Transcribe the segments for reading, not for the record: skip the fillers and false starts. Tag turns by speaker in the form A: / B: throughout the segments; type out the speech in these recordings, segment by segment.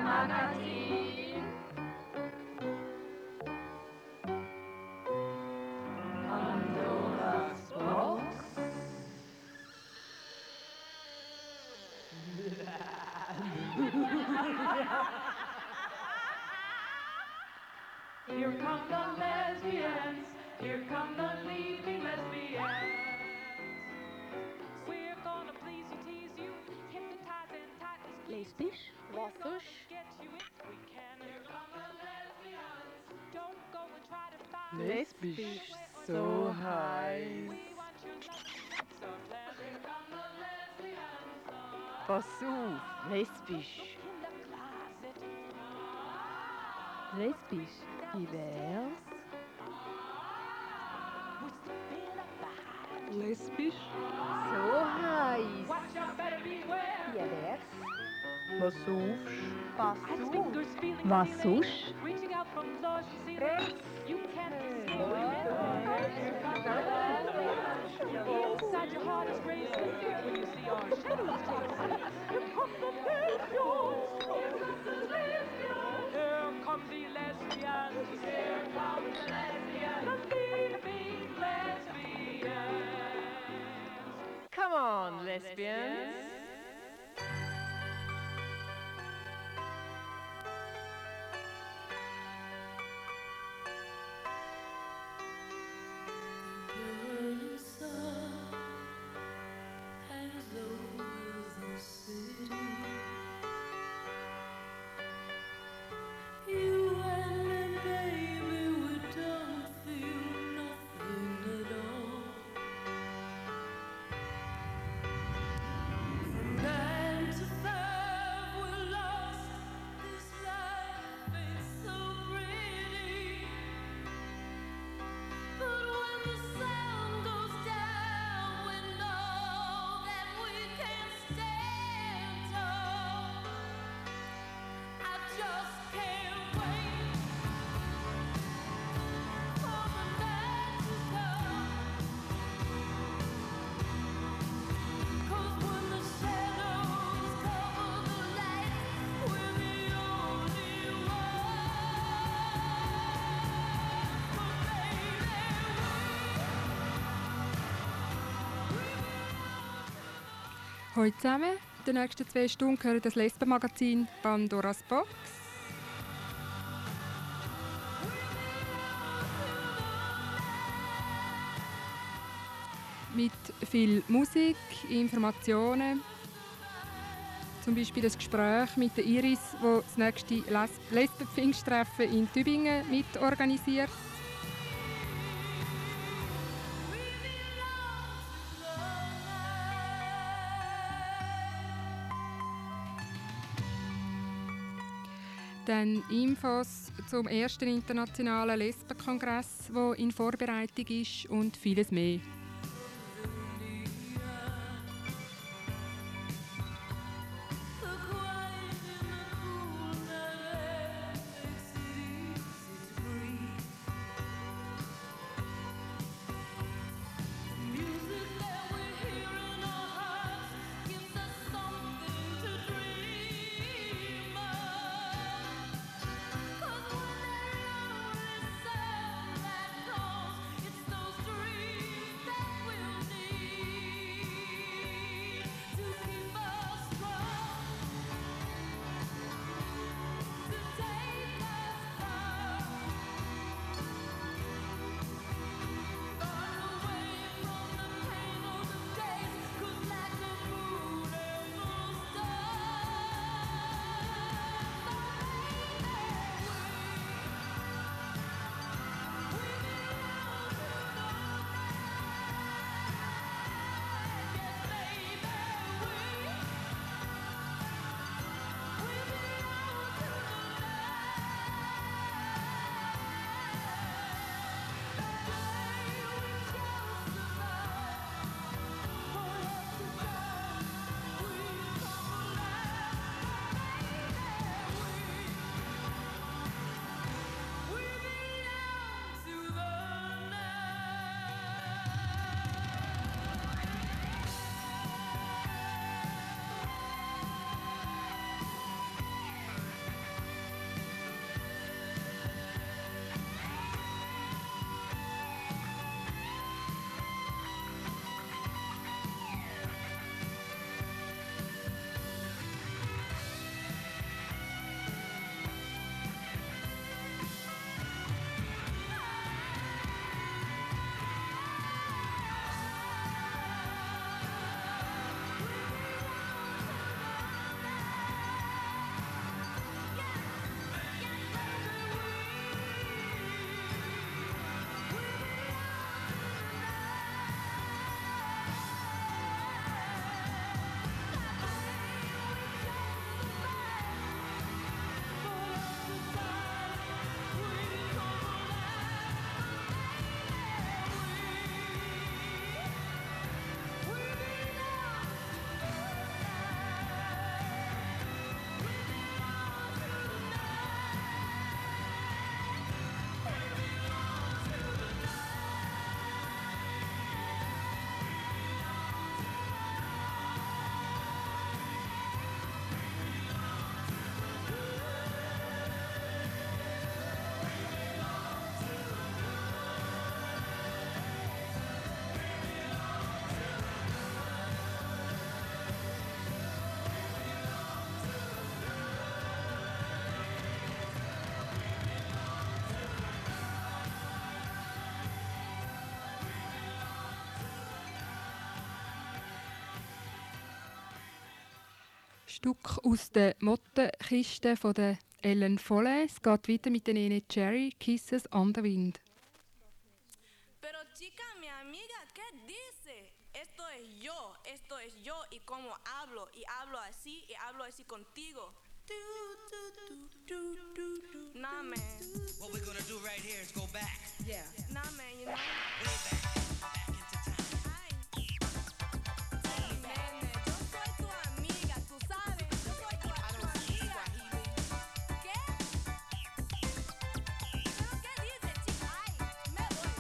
A: Magazin. Pandoras Box. Here come the lesbians. Here come the leaping lesbians. We're gonna please you, tease you, hypnotize and entice you.
B: Lesbisch?
A: Was ist? Get you if we can. Here come the lesbians. Don't go and try to find
C: Lesbisch, so heiß.
A: We want your love. So here come the lesbians.
C: Pass auf, lesbisch.
A: In the closet.
B: Lesbisch? Divers?
C: Lesbisch?
B: So heiß.
A: Watch out, better beware.
B: Divers?
C: Was saufst?
B: Was
A: As fingers feeling
B: Was
A: feeling,
B: sonst?
A: reaching out from floors to ceiling. You can't escape the inside your heart is racing when you see our shadows chasing. Here come the lesbians. Here come the lesbians. The leaping lesbians.
C: Come on, lesbians.
D: Burning sun hangs over the city. You and me, baby, we don't feel nothing at all. From 9 to 5, we're lost. This life ain't so pretty. But when the sun goes down, we know that we can stand tall. I just can't wait for the night to come. 'Cause when the shadows cover the light, we're the only ones. But baby,
E: Hallo zusammen, in den nächsten 2 Stunden hören das Lesben-Magazin Pandoras Box. Mit viel Musik, Informationen, zum Beispiel das Gespräch mit der Iris, die das nächste Lesben-Pfingsttreffen in Tübingen mitorganisiert. Dann Infos zum ersten internationalen Lesbenkongress, der in Vorbereitung ist, und vieles mehr.
D: It's those dreams
E: Stück aus der Mottenkiste von der Ellen Foley. Es geht weiter mit der Nene Cherry, Kisses on the Wind.
F: Pero chica, mi amiga, ¿qué dice? Esto es yo y cómo hablo, y hablo así contigo. Nah, man.
G: What we're gonna do right here is go back.
F: Yeah. Nah, man, you know.
G: Way back into time.
F: Ay, nene, yo soy tu amiga, tú sabes. Yo soy tu amiga. ¿Qué? ¿Pero qué dice, chica? Ay, me voy.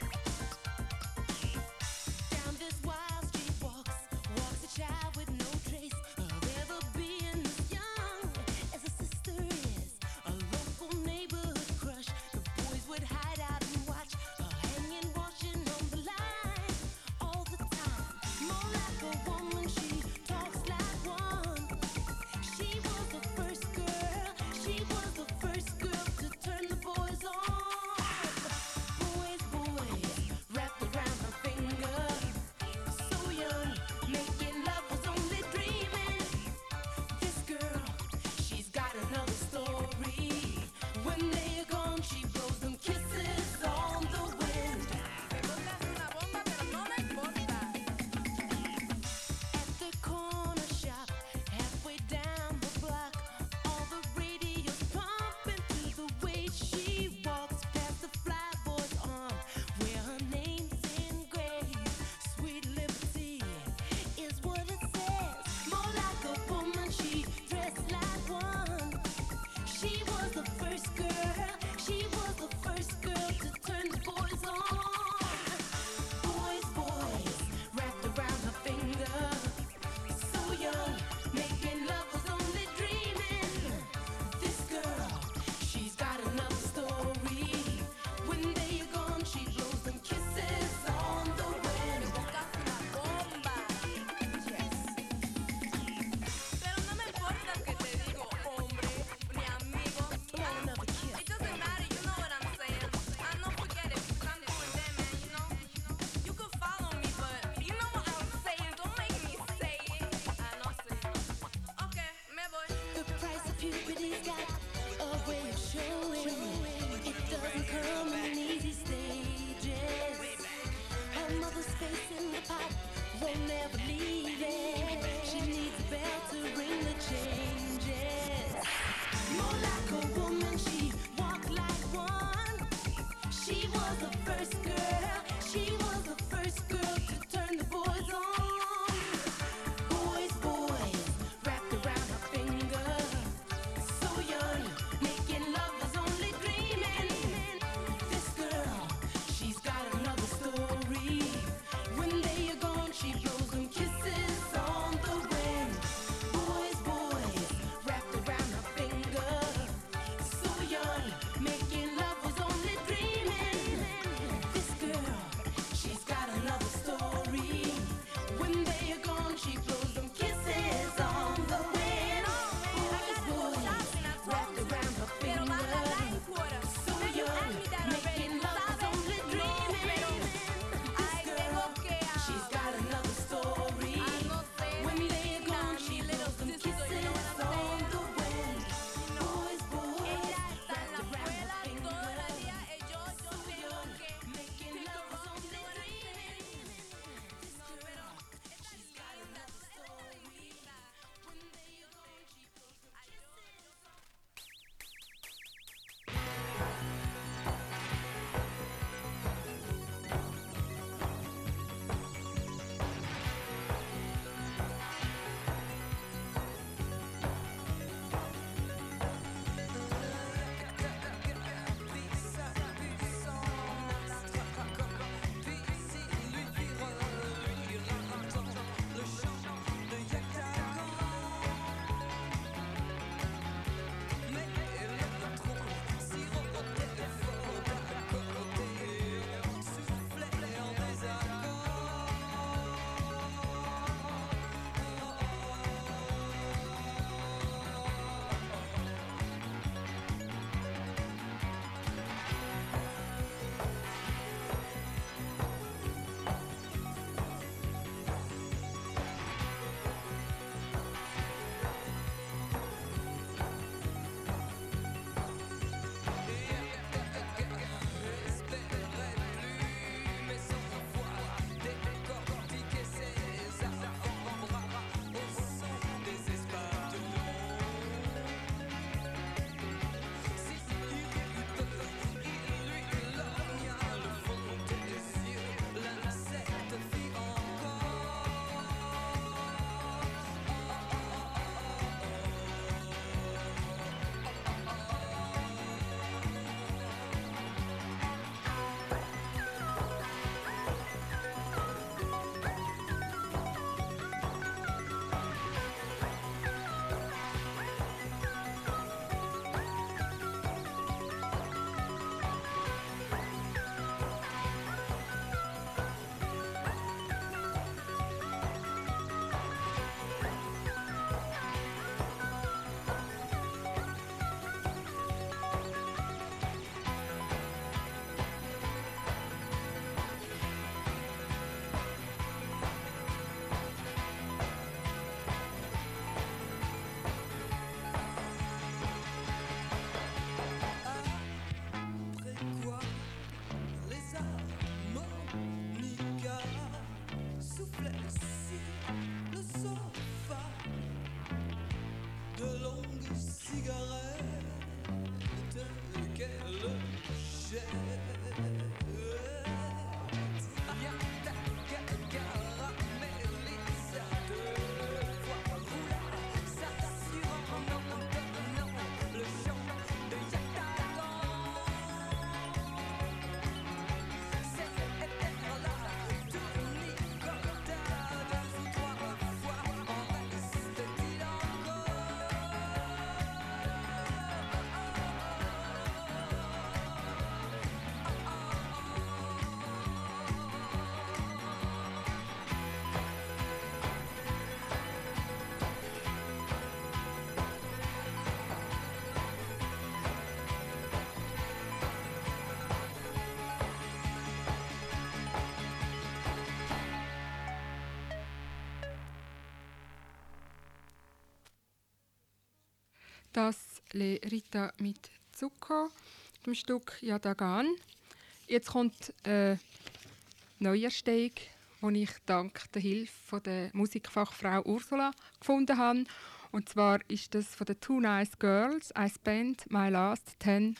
D: Down this wild street walks a child with no trace of ever being as young as a sister is. A local neighborhood crush. The boys would hide out and watch her hanging, washing on the line all the time. More like a woman, she talks like one. She was the first girl. She was the first girl to turn the boys on. Boys, wrapped around her finger. So young, making love was only dreaming. This girl, she's got another story. When they're gone, she blows them kisses on the wind.
F: Me botas una bomba, pero no me importa.
D: At the corner shop, halfway down the block, all the radios pumping to the way she walks past the flyboy's arm, where her name's engraved. Sweet Liberty is what it says. More like a woman, she dressed like one. She was the first girl. She was the first girl to turn the boys on. Boys, wrapped around her finger. So young, making love was only dreaming. This girl, she's got another story. When they're gone, she blows them kisses on the wind.
F: Botas una bomba. Yes. Pero no me importa que te digo hombre, mi amigo.
D: Blow another kiss.
F: It doesn't matter, you know what I'm saying. I know, forget it, because I'm doing that, man, you know. You could follow me, but you know what I'm saying. Don't make me say it. I know, say it. Okay, me voy.
D: The price of puberty's got a way of showing. It doesn't come in easy stages. Her mother's face in the pot won't never leave it. She needs a bell to ring the changes. More like a woman, she walked like one. She was the first girl. She was the first girl to turn the boys on. Boys, wrapped around her finger. So young, making love was only dreaming. This girl, she's got another story. When they are gone, she blows them kisses on the wind. Boys, wrapped around her finger. So young, making love was only dreaming.
E: Das Le Rita mit Zucco, dem Stück Yadagan. Jetzt kommt eine Neuerstehung, die ich dank der Hilfe von der Musikfachfrau Ursula gefunden habe. Und zwar ist das von den Two Nice Girls, I Spent My Last $10.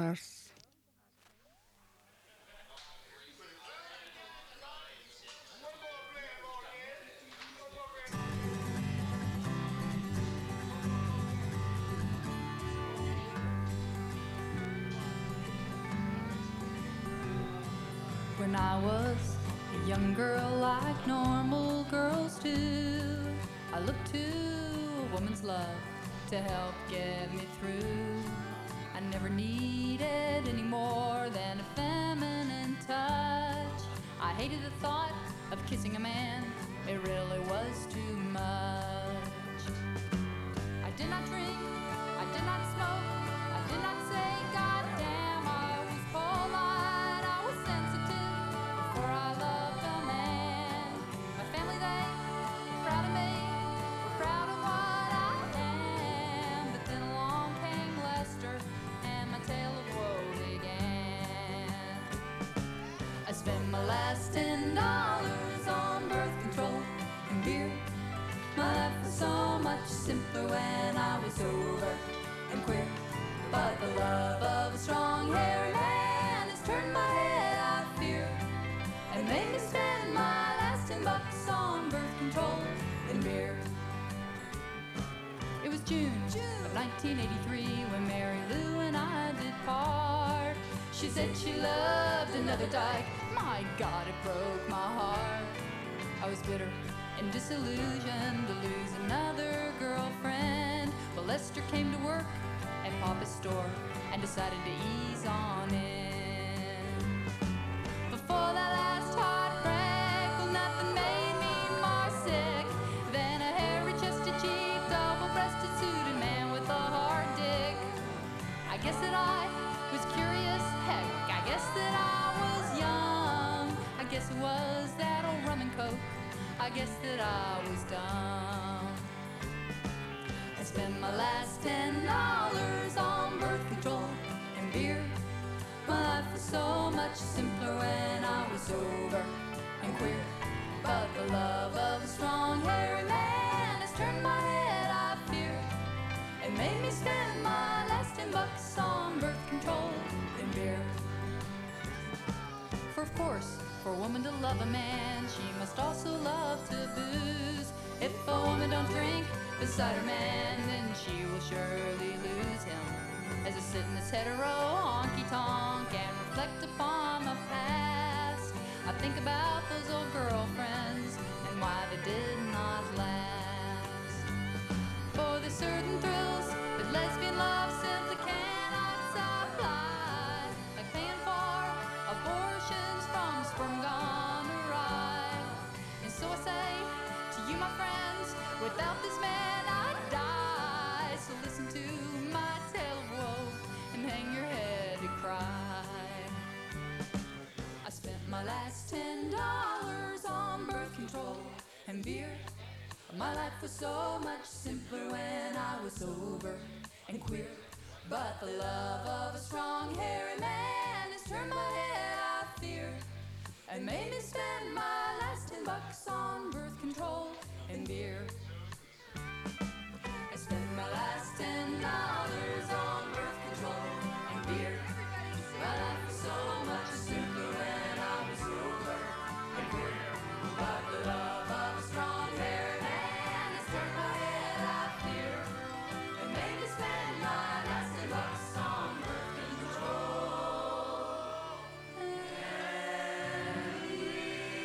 H: When I was a young girl like normal girls do, I looked to a woman's love to help get me through. I never needed any more than a feminine touch. I hated the thought of kissing a man, it really was too much. I did not drink, I did not smoke, I did not say goddamn. I was polite, I was sensitive, for I loved a man. My family, they were proud of me, were proud of what I am. But then along came Lester, and my tale of woe began. I spent my last $10 on birth control and beer. My life was so much simpler when I was sober and queer. But the love of a strong-haired man has turned my head, I fear, and made me spend my last $10 on birth control and beer. It was June of 1983 when Mary Lou and I did part. She said she loved another dyke. My God, it broke my heart. I was bitter and disillusioned to lose another girlfriend. But Lester came to work at Papa's store and decided to ease on in. Before that last heartbreak, well, nothing made me more sick than a hairy-chested, cheap, double-breasted, suited man with a hard dick. I guess that I was curious, heck, I guess that I was young. I guess it was that old rum and coke, I guess that I was dumb. I spent my last $10 on birth control and beer. My life was so much simpler when I was sober and queer. But the love of a strong-haired man has turned my head, I fear, and made me spend my last $10 on birth control and beer. For of course, for a woman to love a man, she must also love to booze. If a woman don't drink beside her man, then she will surely lose him. As I sit in this hetero honky-tonk and reflect upon my past, I think about those old girlfriends and why they did not last. For there's certain thrills that lesbian love simply cannot supply, like paying for abortions from sperm gone awry. And so I say to you, my friends, without this man I'd die. So listen to my tale of woe and hang your head to cry. I spent my last $10 on birth control and beer. My life was so much simpler when I was sober and queer. But the love of a strong-haired man has turned my head, I fear, and made me spend my last $10 on birth control and beer. I spent my last $10 on birth control and beer. My life was so much simpler when I was sober and queer. But the love of a strong-haired man has turned my head, I fear, and made me spend my last $10 on birth control and beer.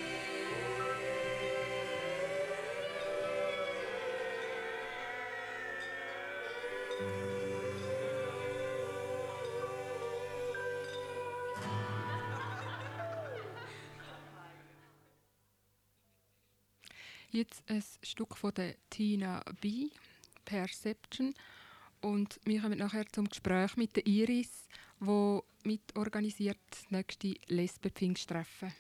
E: Jetzt ein Stück von der Tina B, Perception. Und wir kommen nachher zum Gespräch mit der Iris, die mitorganisiert das nächste Lesben-Pfingsttreffen.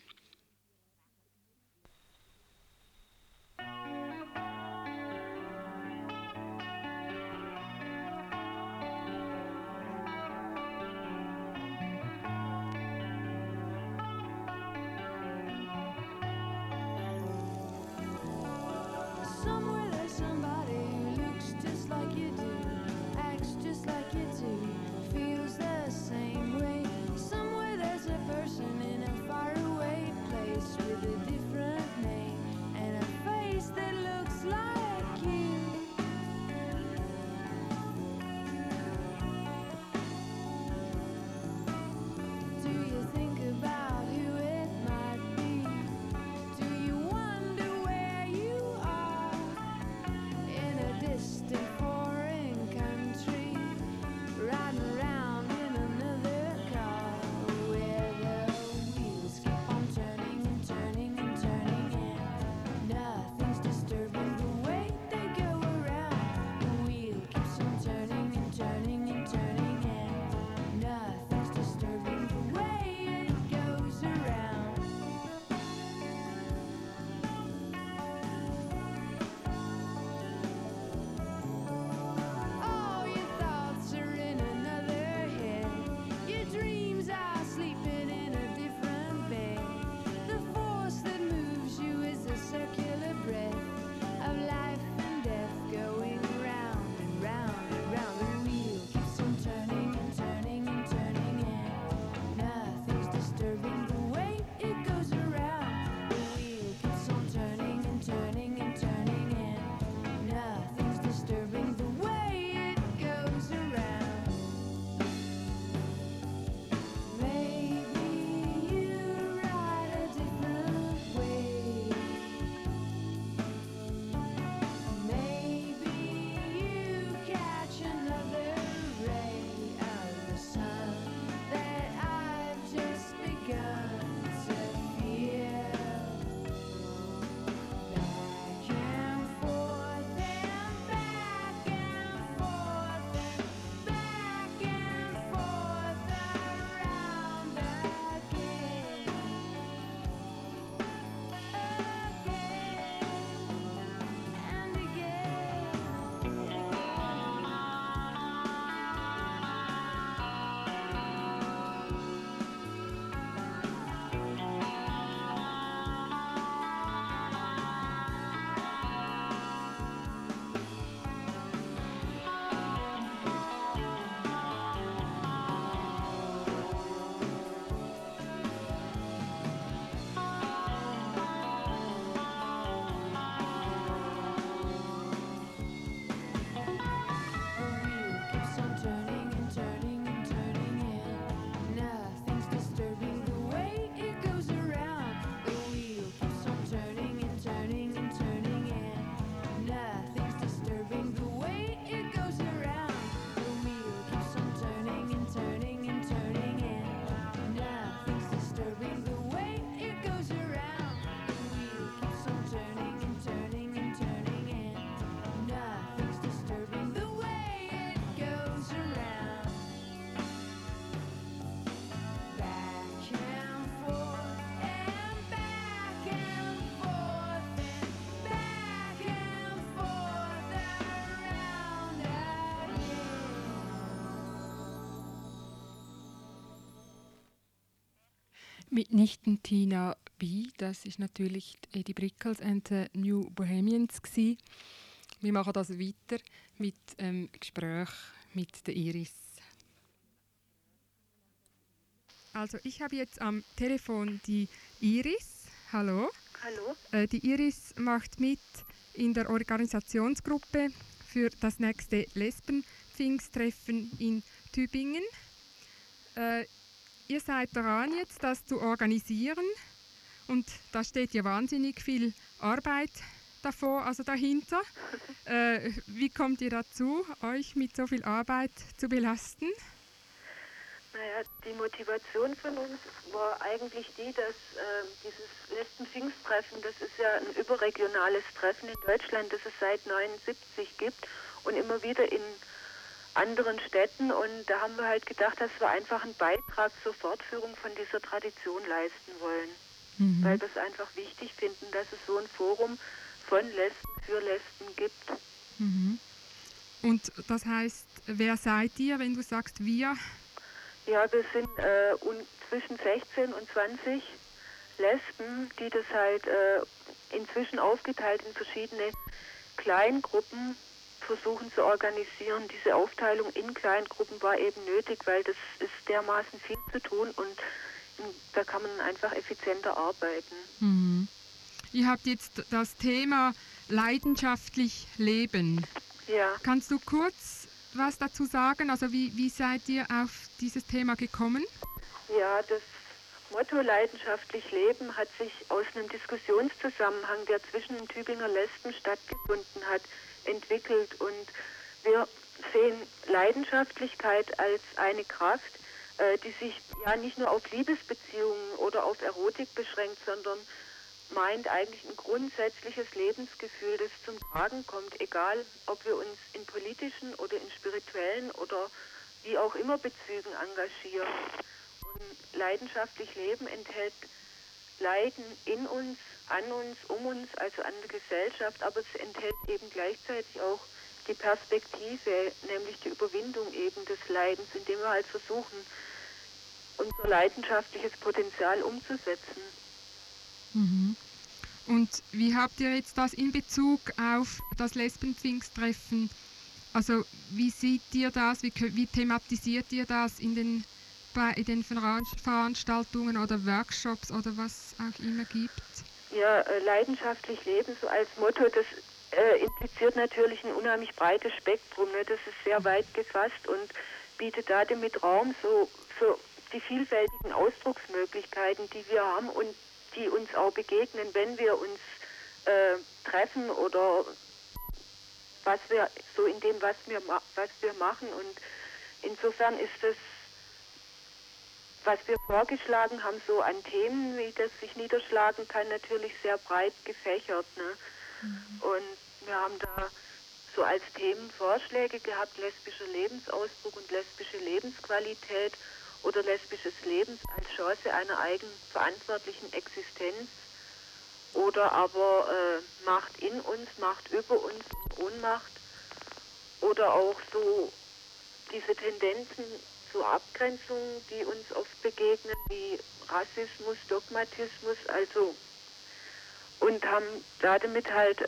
E: Mitnichten Tina B. Das ist natürlich die Eddie Brickels and the New Bohemians gsi. Wir machen das weiter mit Gespräch mit der Iris. Also ich habe jetzt am Telefon die Iris. Hallo.
I: Hallo.
E: Die Iris macht mit in der Organisationsgruppe für das nächste Lesben-Pfingsttreffen in Tübingen. Ihr seid daran jetzt, das zu organisieren und da steht ja wahnsinnig viel Arbeit dahinter. Wie kommt ihr dazu, euch mit so viel Arbeit zu belasten?
I: Naja, die Motivation von uns war eigentlich die, dass dieses Lesben-Pfingsttreffen, das ist ja ein überregionales Treffen in Deutschland, das es seit 1979 gibt und immer wieder in anderen Städten. Und da haben wir halt gedacht, dass wir einfach einen Beitrag zur Fortführung von dieser Tradition leisten wollen. Weil wir es einfach wichtig finden, dass es so ein Forum von Lesben für Lesben gibt.
E: Und das heißt, wer seid ihr, wenn du sagst wir?
I: Ja, wir sind zwischen 16 und 20 Lesben, die das halt inzwischen aufgeteilt in verschiedene Kleingruppen versuchen zu organisieren. Diese Aufteilung in Kleingruppen war eben nötig, weil das ist dermaßen viel zu tun und da kann man einfach effizienter arbeiten.
E: Ihr habt jetzt das Thema leidenschaftlich leben.
I: Ja.
E: Kannst du kurz was dazu sagen? Also wie seid ihr auf dieses Thema gekommen?
I: Ja, das Motto leidenschaftlich leben hat sich aus einem Diskussionszusammenhang, der zwischen den Tübinger Lesben stattgefunden hat, entwickelt. Und wir sehen Leidenschaftlichkeit als eine Kraft, die sich ja nicht nur auf Liebesbeziehungen oder auf Erotik beschränkt, sondern meint eigentlich ein grundsätzliches Lebensgefühl, das zum Tragen kommt, egal ob wir uns in politischen oder in spirituellen oder wie auch immer Bezügen engagieren. Und leidenschaftlich Leben enthält Leiden in uns, an uns, um uns, also an der Gesellschaft, aber es enthält eben gleichzeitig auch die Perspektive, nämlich die Überwindung eben des Leidens, indem wir halt versuchen, unser leidenschaftliches Potenzial umzusetzen.
E: Und wie habt ihr jetzt das in Bezug auf das Lesben-Pfingsttreffen? Also wie seht ihr das, wie thematisiert ihr das in den Veranstaltungen oder Workshops oder was auch immer gibt?
I: Ja, leidenschaftlich leben, so als Motto, das impliziert natürlich ein unheimlich breites Spektrum. Ne? Das ist sehr weit gefasst und bietet damit Raum so für die vielfältigen Ausdrucksmöglichkeiten, die wir haben und die uns auch begegnen, wenn wir uns treffen oder was wir so in dem, was wir machen. Und insofern ist es, was wir vorgeschlagen haben, so an Themen, wie das sich niederschlagen kann, natürlich sehr breit gefächert. Ne? Und wir haben da so als Themenvorschläge gehabt, lesbischer Lebensausdruck und lesbische Lebensqualität oder lesbisches Leben als Chance einer eigenverantwortlichen Existenz oder aber Macht in uns, Macht über uns und Ohnmacht oder auch so diese Tendenzen zur Abgrenzung, die uns oft begegnen, wie Rassismus, Dogmatismus, also und haben damit halt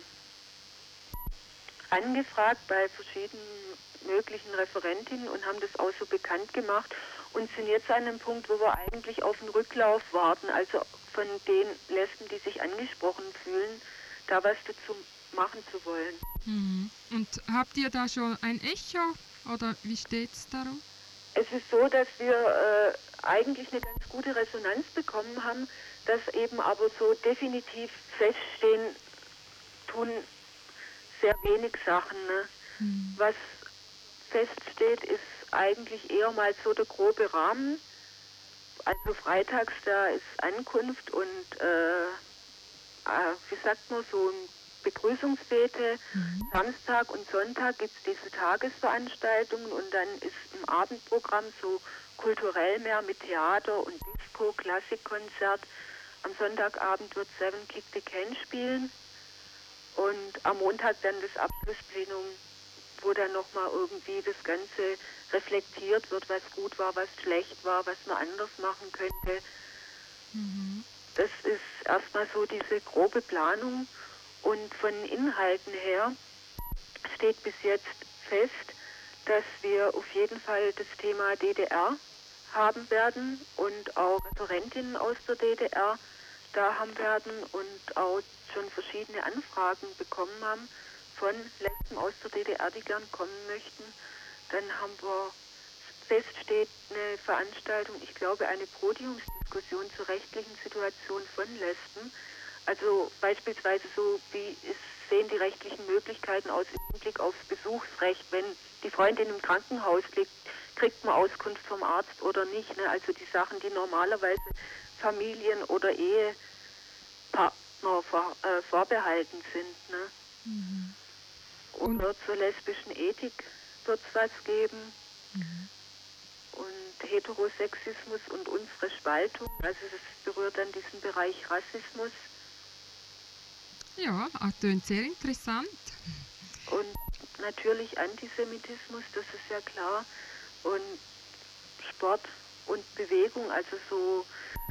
I: angefragt bei verschiedenen möglichen Referentinnen und haben das auch so bekannt gemacht und sind jetzt an einem Punkt, wo wir eigentlich auf den Rücklauf warten, also von den Lesben, die sich angesprochen fühlen, da was dazu machen zu wollen.
E: Und habt ihr da schon ein Echo oder wie steht es darum?
I: Es ist so, dass wir eigentlich eine ganz gute Resonanz bekommen haben, dass eben aber so definitiv feststehen, tun sehr wenig Sachen. Ne? Was feststeht, ist eigentlich eher mal so der grobe Rahmen. Also freitags, da ist Ankunft und wie sagt man, so ein Begrüßungsfete. Samstag und Sonntag gibt es diese Tagesveranstaltungen und dann ist im Abendprogramm so kulturell mehr mit Theater und Disco, Klassikkonzert. Am Sonntagabend wird Seven Kick the Can spielen und am Montag dann das Abschlussplenum, wo dann nochmal irgendwie das Ganze reflektiert wird, was gut war, was schlecht war, was man anders machen könnte. Das ist erstmal so diese grobe Planung und von Inhalten her steht bis jetzt fest, dass wir auf jeden Fall das Thema DDR haben werden und auch Referentinnen aus der DDR da haben werden und auch schon verschiedene Anfragen bekommen haben von Lesben aus der DDR, die gern kommen möchten. Dann haben wir feststeht eine Veranstaltung, ich glaube eine Podiumsdiskussion zur rechtlichen Situation von Lesben. Also beispielsweise so, sehen die rechtlichen Möglichkeiten aus im Hinblick aufs Besuchsrecht. Wenn die Freundin im Krankenhaus liegt, kriegt man Auskunft vom Arzt oder nicht. Ne? Also die Sachen, die normalerweise Familien- oder Ehepartner vorbehalten sind. Ne? Oder zur lesbischen Ethik wird es was geben. Und Heterosexismus und unsere Spaltung, also das berührt dann diesen Bereich Rassismus.
E: Ja, tönt sehr interessant.
I: Und natürlich Antisemitismus, das ist ja klar. Und Sport und Bewegung, also so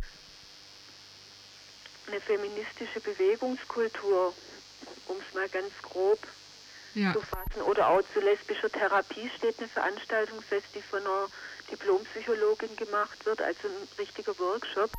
I: eine feministische Bewegungskultur, um es mal ganz grob zu fassen. Oder auch zu lesbischer Therapie steht eine Veranstaltung fest, die von einer Diplompsychologin gemacht wird, also ein richtiger Workshop.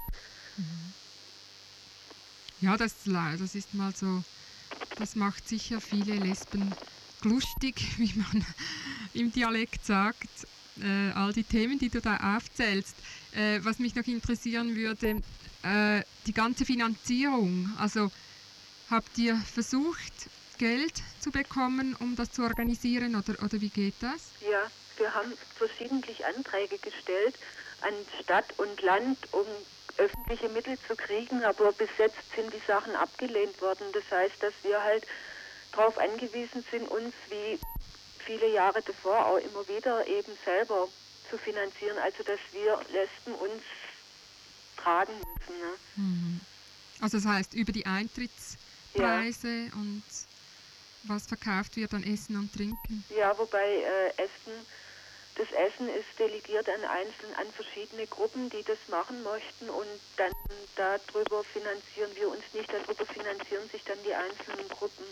E: Ja, das ist mal so, das macht sicher viele Lesben lustig, wie man im Dialekt sagt, all die Themen, die du da aufzählst. Was mich noch interessieren würde, die ganze Finanzierung, also habt ihr versucht, Geld zu bekommen, um das zu organisieren oder wie geht das?
I: Ja, wir haben verschiedentlich Anträge gestellt an Stadt und Land, um öffentliche Mittel zu kriegen, aber bis jetzt sind die Sachen abgelehnt worden. Das heißt, dass wir halt darauf angewiesen sind, uns wie viele Jahre davor auch immer wieder eben selber zu finanzieren, also dass wir Lesben uns tragen müssen. Ne?
E: Also das heißt über die Eintrittspreise und was verkauft wird an Essen und Trinken?
I: Ja, wobei das Essen ist delegiert an verschiedene Gruppen, die das machen möchten und dann darüber finanzieren wir uns nicht, darüber finanzieren sich dann die einzelnen Gruppen.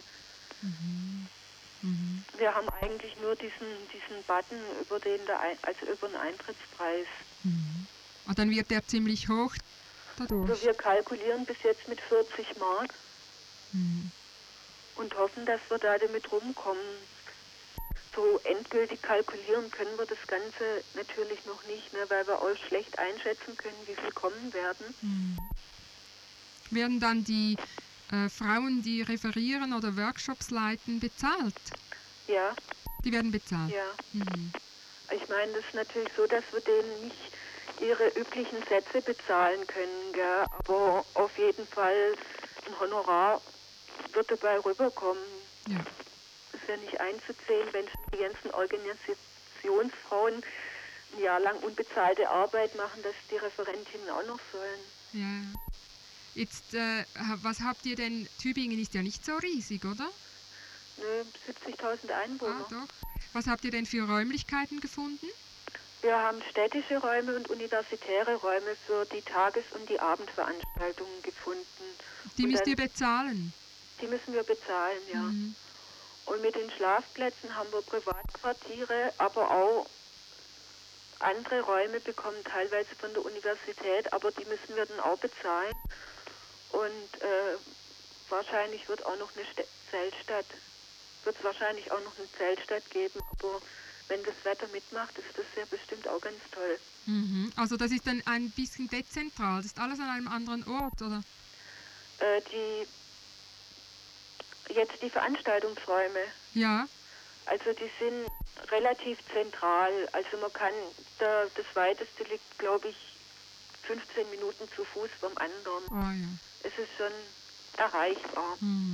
I: Wir haben eigentlich nur diesen Button über über den Eintrittspreis.
E: Und dann wird der ziemlich hoch dadurch?
I: Also wir kalkulieren bis jetzt mit 40 Mark und hoffen, dass wir da damit rumkommen. So endgültig kalkulieren können wir das Ganze natürlich noch nicht, ne, weil wir auch schlecht einschätzen können, wie viel kommen werden.
E: Werden dann die Frauen, die referieren oder Workshops leiten, bezahlt?
I: Ja.
E: Die werden bezahlt?
I: Ja. Ich meine, das ist natürlich so, dass wir denen nicht ihre üblichen Sätze bezahlen können, gell? Aber auf jeden Fall ein Honorar wird dabei rüberkommen.
E: Ja.
I: Das ist ja nicht einzusehen, wenn schon die ganzen Organisationsfrauen ein Jahr lang unbezahlte Arbeit machen, dass die Referentinnen auch noch sollen.
E: Ja. Jetzt, was habt ihr denn? Tübingen ist ja nicht so riesig, oder?
I: Nö, 70.000 Einwohner.
E: Ah, doch. Was habt ihr denn für Räumlichkeiten gefunden?
I: Wir haben städtische Räume und universitäre Räume für die Tages- und die Abendveranstaltungen gefunden.
E: Die müsst ihr bezahlen?
I: Die müssen wir bezahlen, ja. Und mit den Schlafplätzen haben wir Privatquartiere, aber auch andere Räume bekommen, teilweise von der Universität, aber die müssen wir dann auch bezahlen. Und wahrscheinlich wird auch noch eine wahrscheinlich auch noch eine Zeltstadt geben, aber wenn das Wetter mitmacht, ist das ja bestimmt auch ganz toll.
E: Also das ist dann ein bisschen dezentral, das ist alles an einem anderen Ort, oder?
I: Jetzt die Veranstaltungsräume.
E: Ja.
I: Also die sind relativ zentral. Also man kann, das weiteste liegt, glaube ich, 15 Minuten zu Fuß vom anderen.
E: Oh ja.
I: Es ist schon erreichbar.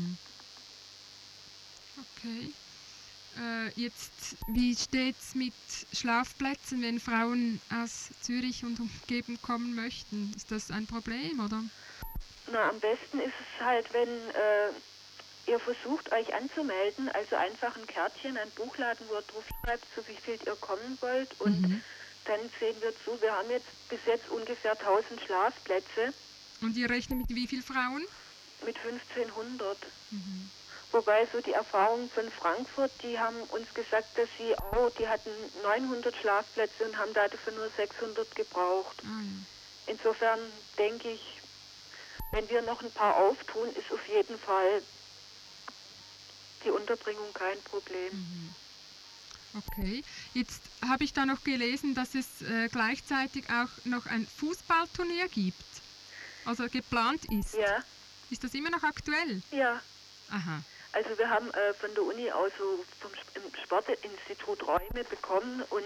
E: Okay. Jetzt, wie steht's mit Schlafplätzen, wenn Frauen aus Zürich und Umgebung kommen möchten? Ist das ein Problem, oder?
I: Na, am besten ist es halt, wenn ihr versucht, euch anzumelden, also einfach ein Kärtchen, ein Buchladen, wo ihr drauf schreibt, so wie viel ihr kommen wollt. Und dann sehen wir zu, wir haben jetzt bis jetzt ungefähr 1000 Schlafplätze
E: Und ihr rechnet mit wie vielen Frauen?
I: Mit 1500. Wobei so die Erfahrungen von Frankfurt, die haben uns gesagt, dass die hatten 900 Schlafplätze und haben dafür nur 600 gebraucht.
E: Ah, ja.
I: Insofern denke ich, wenn wir noch ein paar auftun, ist auf jeden Fall die Unterbringung kein Problem.
E: Okay, jetzt habe ich da noch gelesen, dass es gleichzeitig auch noch ein Fußballturnier gibt, also geplant ist.
I: Ja,
E: Ist das immer noch aktuell?
I: ja.
E: Aha.
I: Also wir haben von der Uni aus so im Sportinstitut Räume bekommen und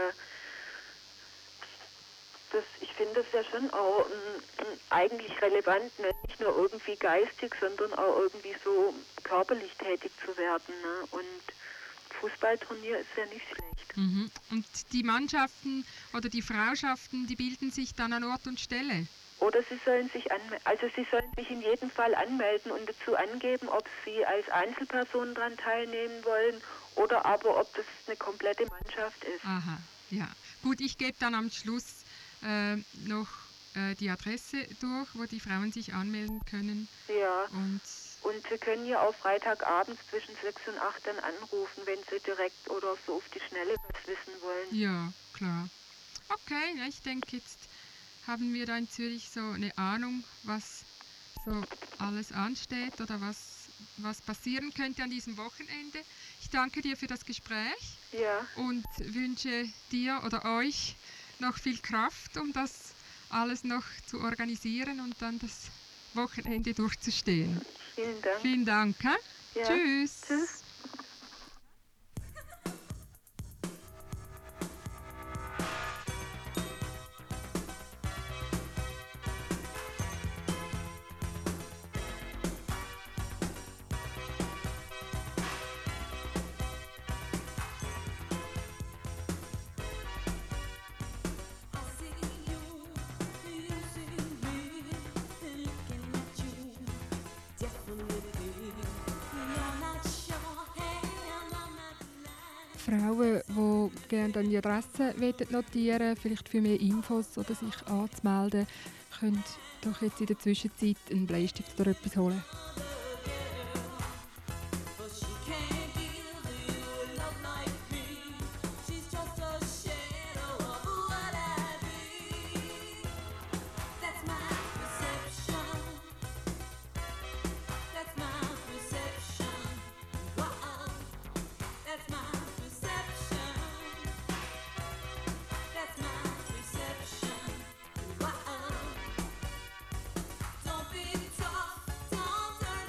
I: ich finde das ja schon auch eigentlich relevant, ne? Nicht nur irgendwie geistig, sondern auch irgendwie so körperlich tätig zu werden. Ne? Und Fußballturnier ist ja nicht schlecht.
E: Mhm. Und die Mannschaften oder die Frauschaften, die bilden sich dann an Ort und Stelle?
I: Oder sie sollen sich in jedem Fall anmelden und dazu angeben, ob sie als Einzelperson daran teilnehmen wollen oder aber ob das eine komplette Mannschaft ist.
E: Aha, ja. Gut, ich gebe dann am Schluss noch die Adresse durch, wo die Frauen sich anmelden können.
I: Ja.
E: Und
I: Sie können ja auch Freitagabends zwischen 6 und 8 dann anrufen, wenn Sie direkt oder so auf die Schnelle was wissen wollen.
E: ja, klar. Okay, ja, ich denke, jetzt haben wir da in Zürich so eine Ahnung, was so alles ansteht oder was passieren könnte an diesem Wochenende. Ich danke dir für das Gespräch
I: Ja.
E: und wünsche dir oder euch noch viel Kraft, um das alles noch zu organisieren und dann das Wochenende durchzustehen.
I: Vielen Dank.
E: Vielen Dank. Hä?
I: Ja.
E: Tschüss.
I: Tschüss.
E: Frauen, die gerne die Adresse notieren wollen, vielleicht für mehr Infos oder sich anzumelden, können doch jetzt in der Zwischenzeit einen Bleistift oder etwas holen.
D: Don't be tough, don't turn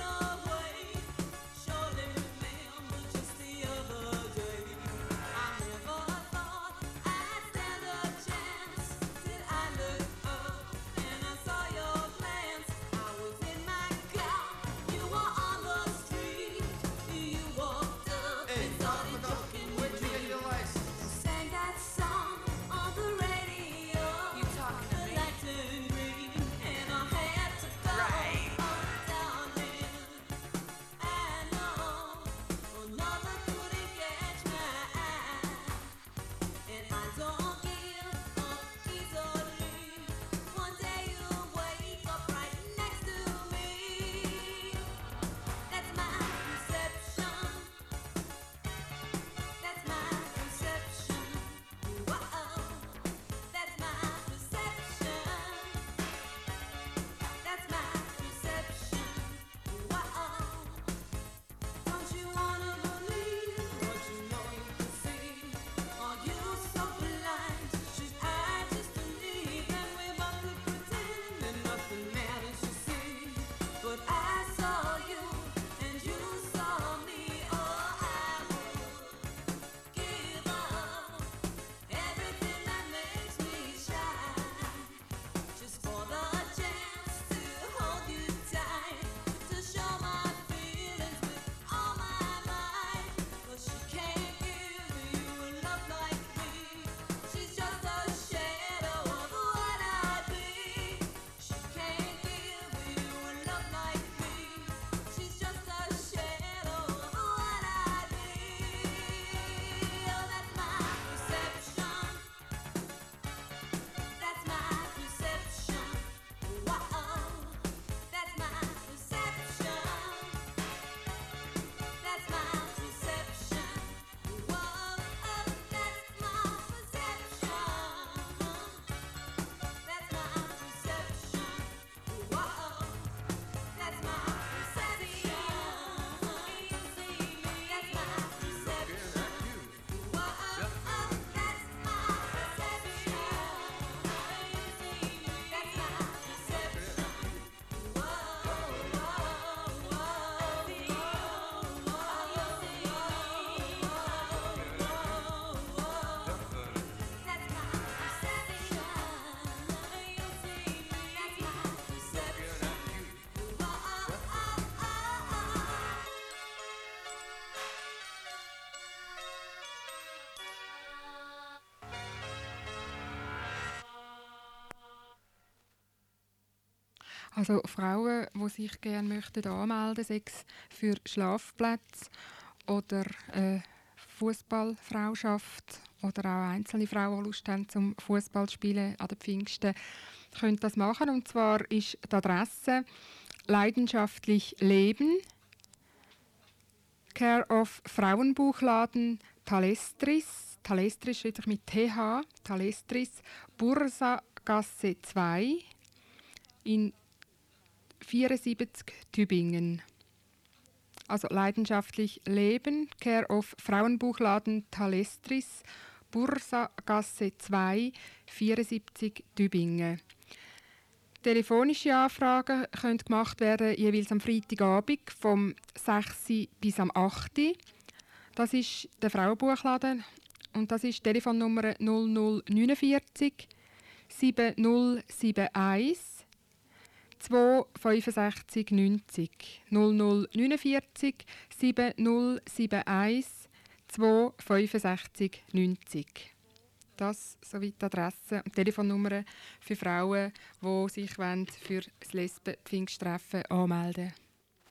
E: Also Frauen, die sich gerne möchten anmelden, sei es für Schlafplätze oder Fußballfrauschaft oder auch einzelne Frauen, die Lust haben zum Fußball spielen an den Pfingsten, können das machen. Und zwar ist die Adresse Leidenschaftlich Leben, Care of Frauenbuchladen Talestris. Talestris schreibt sich mit TH. Talestris, Bursagasse 2 in 74 Tübingen. Also Leidenschaftlich Leben, Care of Frauenbuchladen Talestris, Bursagasse 2, 74 Tübingen. Telefonische Anfragen können gemacht werden, jeweils am Freitagabend vom 6 bis am 8. Das ist der Frauenbuchladen und das ist die Telefonnummer 0049 7071 265 90. 0049 7071 265 90. Das sowie die Adresse und Telefonnummer für Frauen, die sich für das Lesben-Pfingsttreffen anmelden wollen.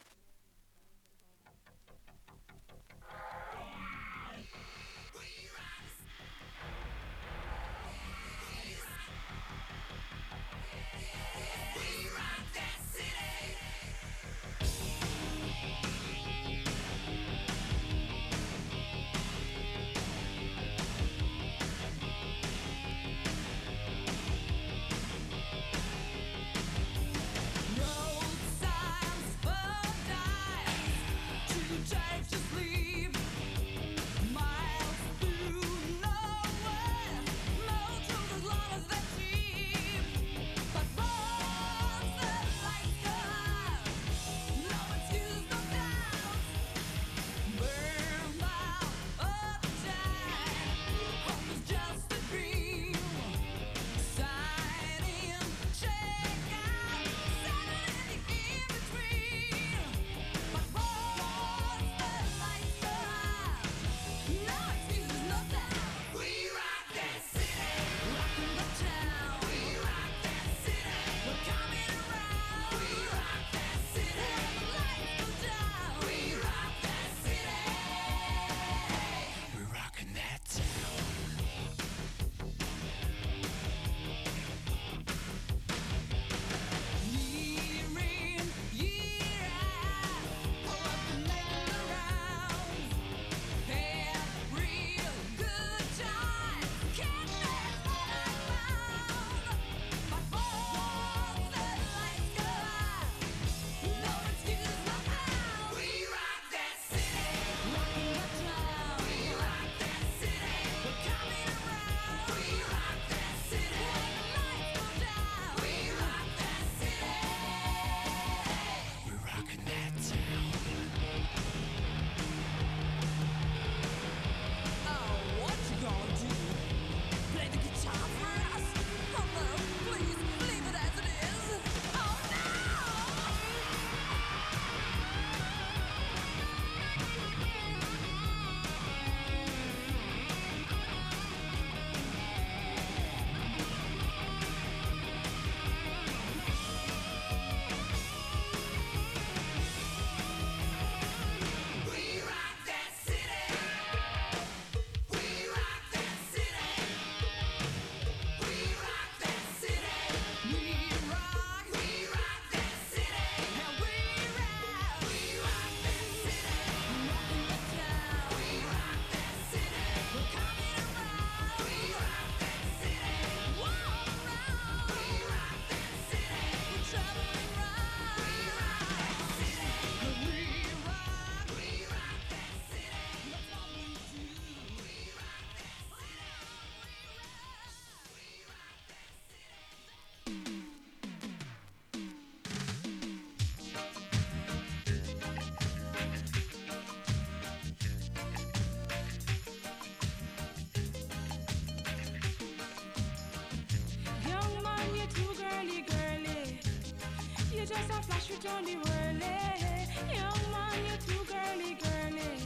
A: just a flash with on the whirly. Young man, you're too girly, girly.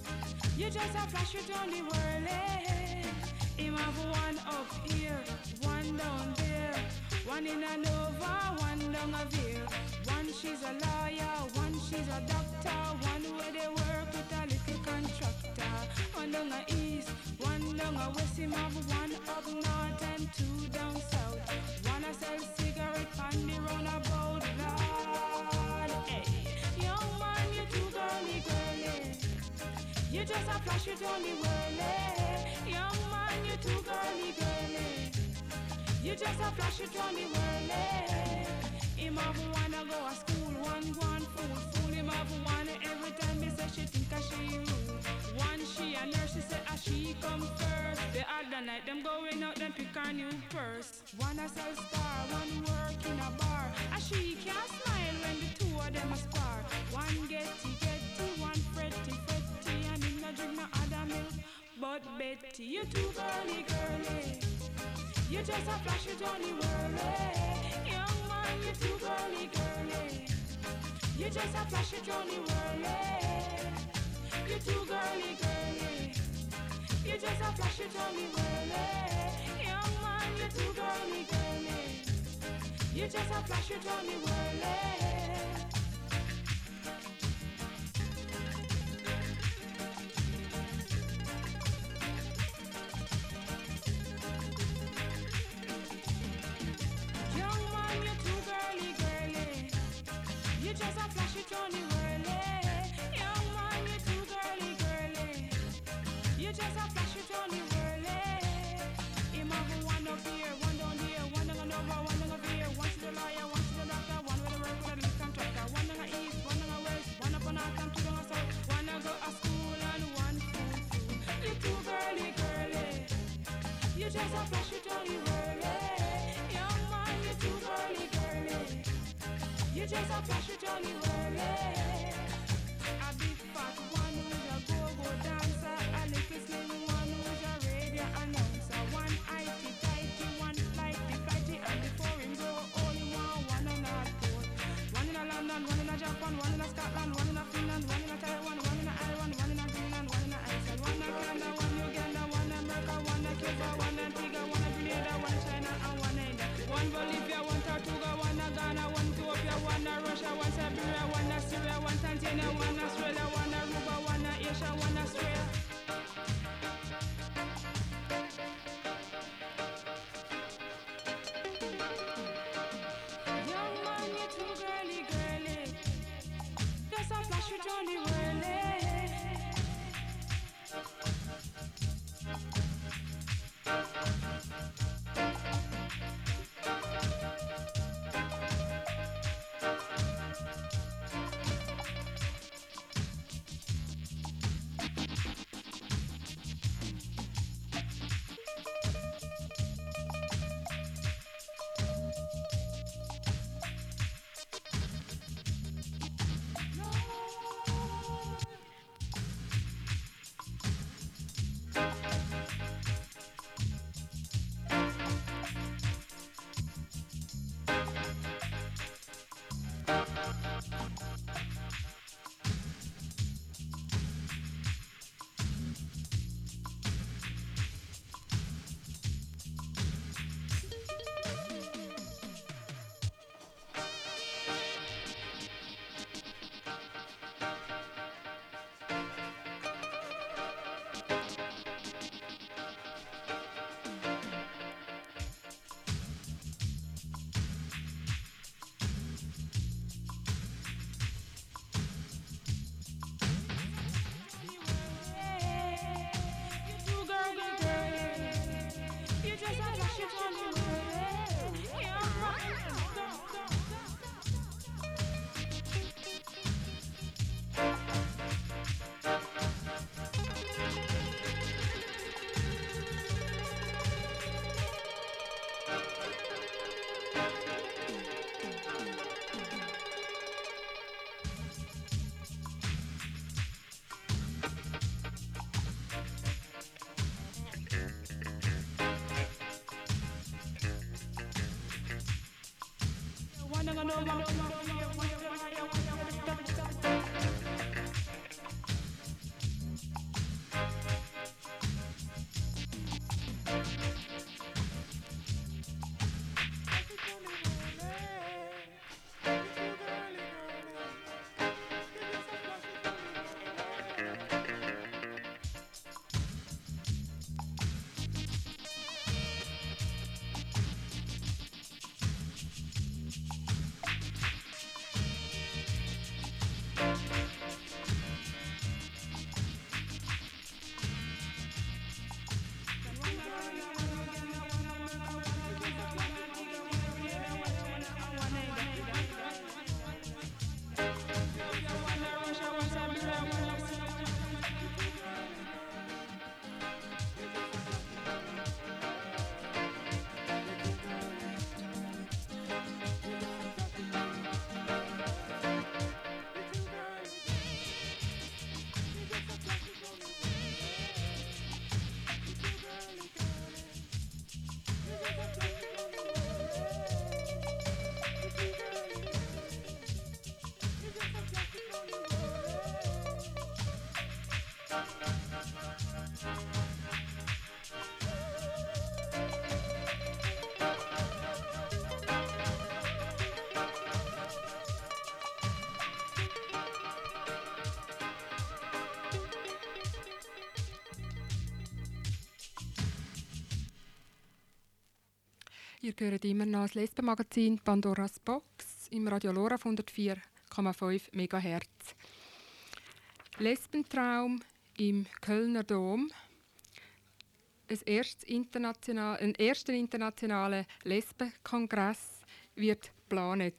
A: You just a flash with on the whirly. Him have one up here, one down there. One in a Nova, one down a Veer. One she's a lawyer, one she's a doctor. One where they work with a little contractor. One down a East, one down a West. Him have one up north and two down south. One a sell cigarette on the roundabout. Lord, hey. Young man, you too girly, girly. You just a flash it on the whirly. Young man, you too girly, girly. You just a flash it on the whirly. Him have wanna go a school, one go on fool. Him have one every time me say she think a she rude. One she a nurse, she say a she come first. The other night them going out, them pick her new purse. One a sell star, one work in a bar. A she can't smile when the two of them a spar. One getty, one fretty, and him no drink no other milk. But Betty, you too girly, girly. You just a flash it on the whirly. Young man, you too girly, girly. You just a flash it on the whirly. You too girly, girly. You just a flash it on the whirly. Young man, you too girly, girly. You just a flash it on the whirly. You just a flash it on the whirly. Young man, you too girly, girly. You just a flash it on the whirly. Him have one up here, one down here, one down over, one down over here. One to the lawyer, one to the doctor, one with the work with a little contractor. One down the east, one down the west, one up on north and two down the south. One a go to school and one fool. You too girly, girly. You just a flash it on the whirly. Young man, you too girly, girly. You just a flash it on the whirly. A big fat one who's a go-go dancer. A little slim one who's a radio announcer. One IT tighty, one flighty. And before him grow only one on North Pole. One in a London, one in a Japan, one in a Scotland, one in a Finland, one in a Taiwan, one in a Ireland, one in a Greenland, one in a Iceland. One in Canada, one in Uganda, one in America, one in Cuba, one in Antigua, one in Grenada, one in China, and one in India. One Bolivia, one Tortuga, one in Ghana, one Ethiopia, one in Russia, one Siberia, one in Syria, one Tanzania, one Australia, one Aruba, one Asia, one Australia. Young man, you too girly, girly. Just a flash it on the whirly.
E: Ihr hört immer noch das Lesbenmagazin Pandoras Box im Radio Lora auf 104,5 MHz. Lesbentraum im Kölner Dom. Ein erster internationaler Lesbenkongress wird geplant.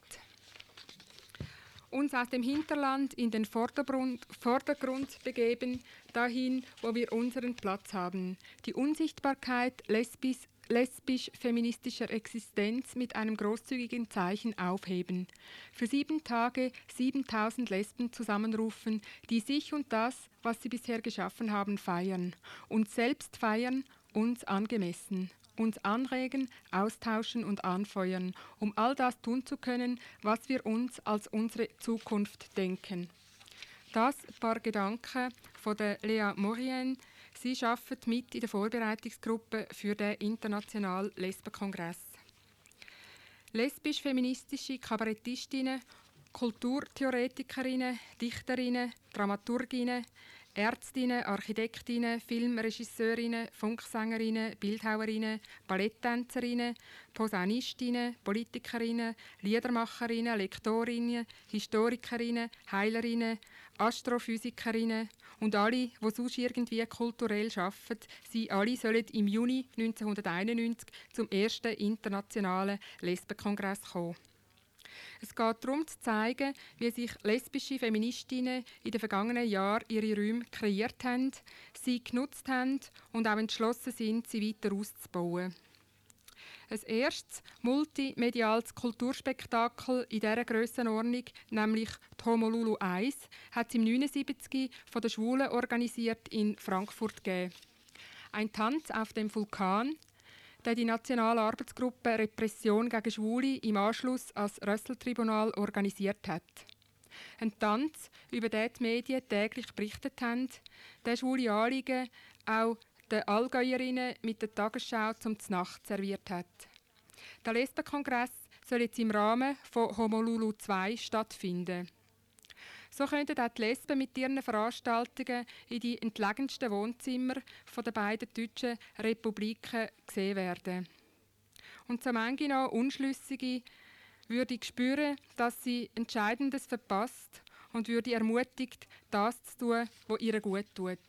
E: Uns aus dem Hinterland in den Vordergrund begeben, dahin, wo wir unseren Platz haben. Die Unsichtbarkeit lesbisch-feministischer Existenz mit einem großzügigen Zeichen aufheben. Für 7 Tage 7000 Lesben zusammenrufen, die sich und das, was sie bisher geschaffen haben, feiern. Uns selbst feiern, uns angemessen. Uns anregen, austauschen und anfeuern, um all das tun zu können, was wir uns als unsere Zukunft denken. Das ein paar Gedanken von der Lea Maurienne. Sie arbeitet mit in der Vorbereitungsgruppe für den Internationalen Lesbenkongress. Lesbisch-feministische Kabarettistinnen, Kulturtheoretikerinnen, Dichterinnen, Dramaturginnen, Ärztinnen, Architektinnen, Filmregisseurinnen, Funksängerinnen, Bildhauerinnen, Balletttänzerinnen, Posaunistinnen, Politikerinnen, Liedermacherinnen, Lektorinnen, Historikerinnen, Heilerinnen, Astrophysikerinnen und alle, die sonst irgendwie kulturell arbeiten, sie alle sollen im Juni 1991 zum ersten internationalen Lesbenkongress kommen. Es geht darum, zu zeigen, wie sich lesbische Feministinnen in den vergangenen Jahren ihre Räume kreiert haben, sie genutzt haben und auch entschlossen sind, sie weiter auszubauen. Ein erstes multimediales Kulturspektakel in dieser Grössenordnung, nämlich die Honolulu 1, hat es im 1979 von den Schwulen organisiert in Frankfurt gegeben. Ein Tanz auf dem Vulkan, der die nationale Arbeitsgruppe Repression gegen Schwule im Anschluss als Rössel-Tribunal organisiert hat. Ein Tanz, über den die Medien täglich berichtet haben, der schwule Anliegen auch den Allgäuerinnen mit der Tagesschau zum Znacht serviert hat. Der Lesbenkongress soll jetzt im Rahmen von Honolulu 2 stattfinden. So könnten auch die Lesben mit ihren Veranstaltungen in die entlegensten Wohnzimmer der beiden deutschen Republiken gesehen werden. Und so manche noch Unschlüssige würde ich spüren, dass sie Entscheidendes verpasst und würde ermutigt, das zu tun, was ihr gut tut.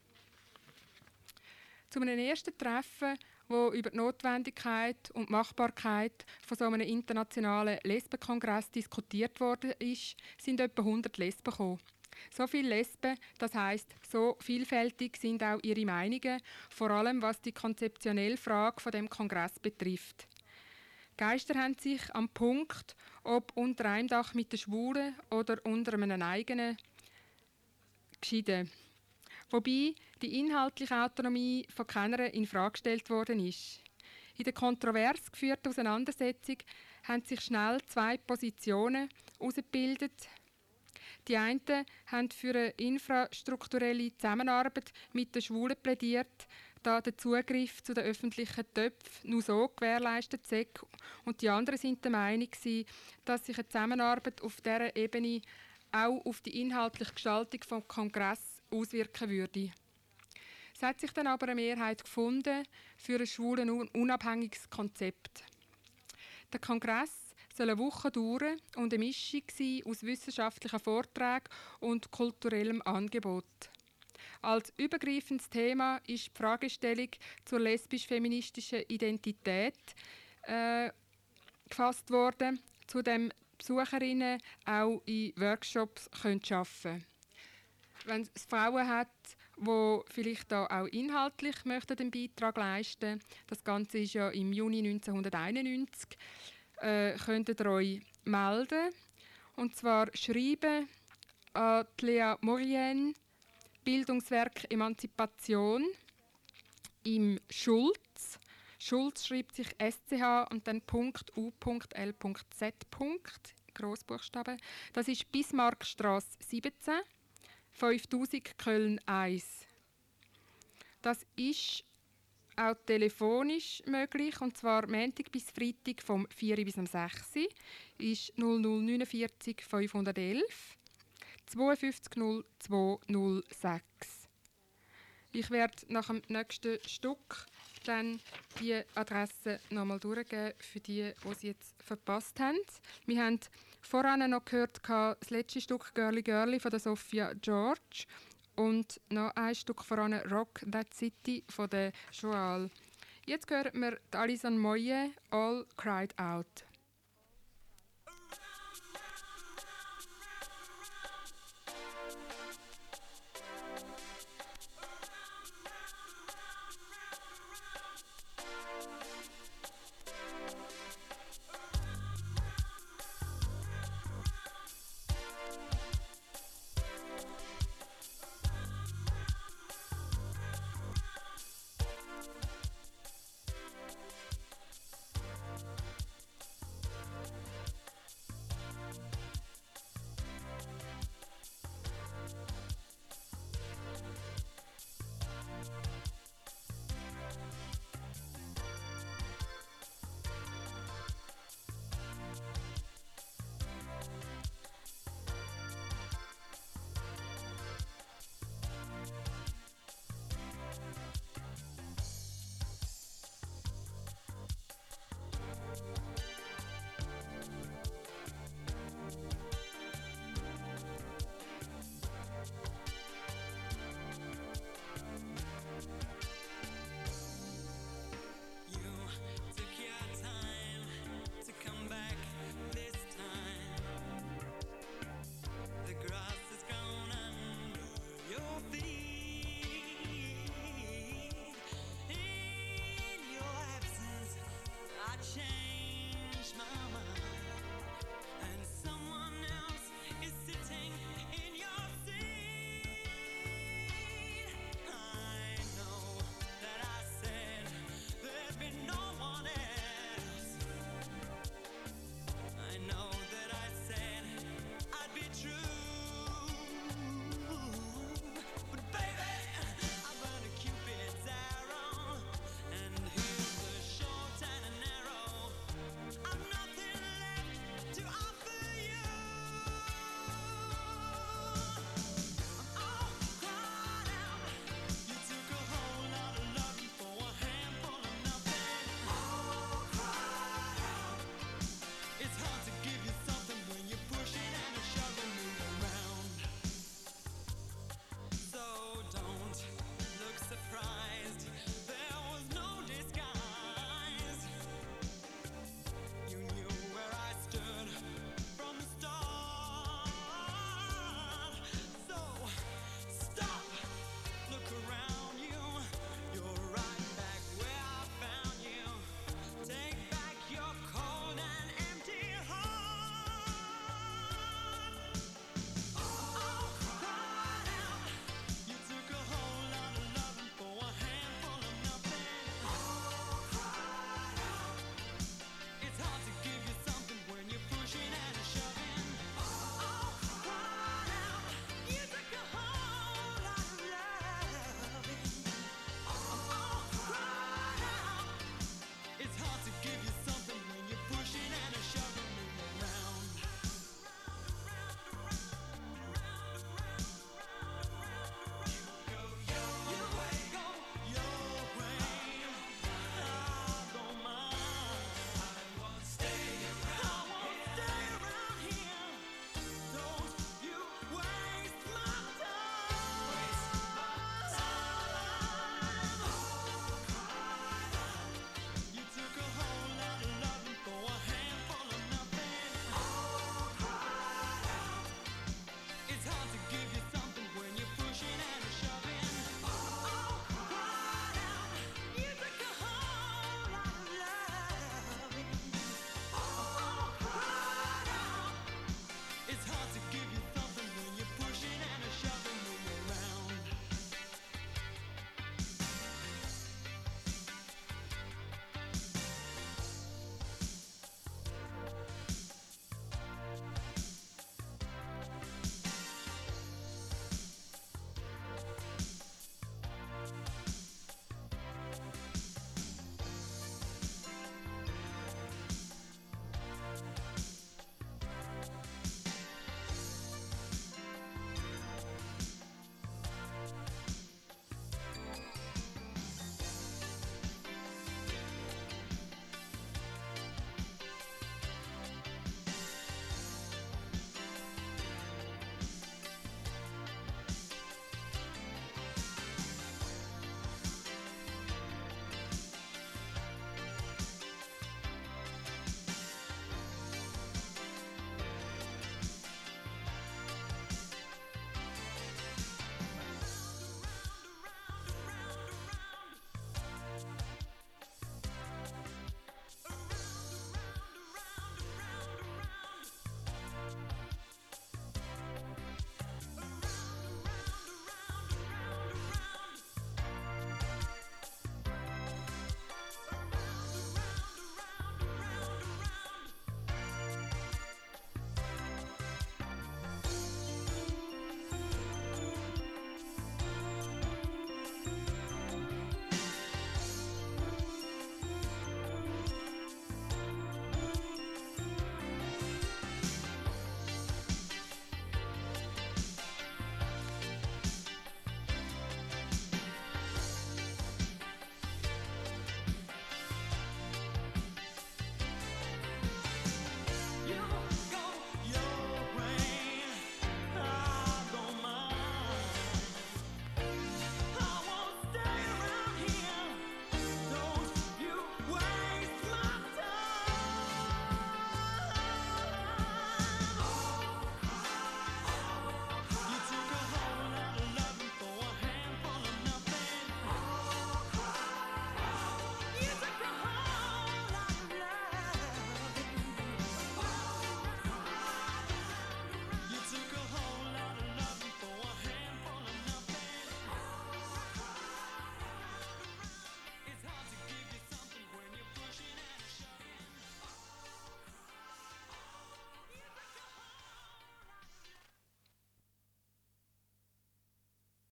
E: Zu einem ersten Treffen, wo über die Notwendigkeit und die Machbarkeit von so einem internationalen Lesbenkongress diskutiert worden ist, sind etwa 100 Lesben gekommen. So viele Lesben, das heisst, so vielfältig sind auch ihre Meinungen, vor allem was die konzeptionelle Frage von dem Kongress betrifft. Geister haben sich am Punkt, ob unter einem Dach mit den Schwulen oder unter einem eigenen, geschieden. Wobei die inhaltliche Autonomie von keiner in Frage gestellt worden ist. In der kontrovers geführten Auseinandersetzung haben sich schnell 2 Positionen herausgebildet. Die einen haben für eine infrastrukturelle Zusammenarbeit mit den Schwulen plädiert, da der Zugriff zu den öffentlichen Töpfen nur so gewährleistet sei. Und die anderen sind der Meinung, dass sich eine Zusammenarbeit auf dieser Ebene auch auf die inhaltliche Gestaltung des Kongresses auswirken würde. Es hat sich dann aber eine Mehrheit gefunden für ein schwulen unabhängiges Konzept. Der Kongress soll eine Woche dauern und eine Mischung sein aus wissenschaftlichen Vorträgen und kulturellem Angebot. Als übergreifendes Thema ist die Fragestellung zur lesbisch-feministischen Identität gefasst worden, zu dem Besucherinnen auch in Workshops arbeiten können. Wenn es Frauen hat, die vielleicht da auch inhaltlich möchten einen Beitrag leisten, das Ganze ist ja im Juni 1991, könnt ihr euch melden. Und zwar schreiben an Lea Maurienne, Bildungswerk Emanzipation im Schulz. Schulz schreibt sich SCH und dann .u.l.z. Grossbuchstaben. Das ist Bismarckstrasse 17. 5000 Köln 1. Das ist auch telefonisch möglich, und zwar Montag bis Freitag vom 4 bis 6 ist 0049 511 52 0206. Ich werde nach dem nächsten Stück dann die Adresse nochmal durchgeben für die sie jetzt verpasst haben. Wir haben vorhin noch gehört, das letzte Stück «Girly Girly» von der Sophia George und noch ein Stück voran «Rock That City» von der Joal. Jetzt hören wir die Alison Moyet «All Cried Out».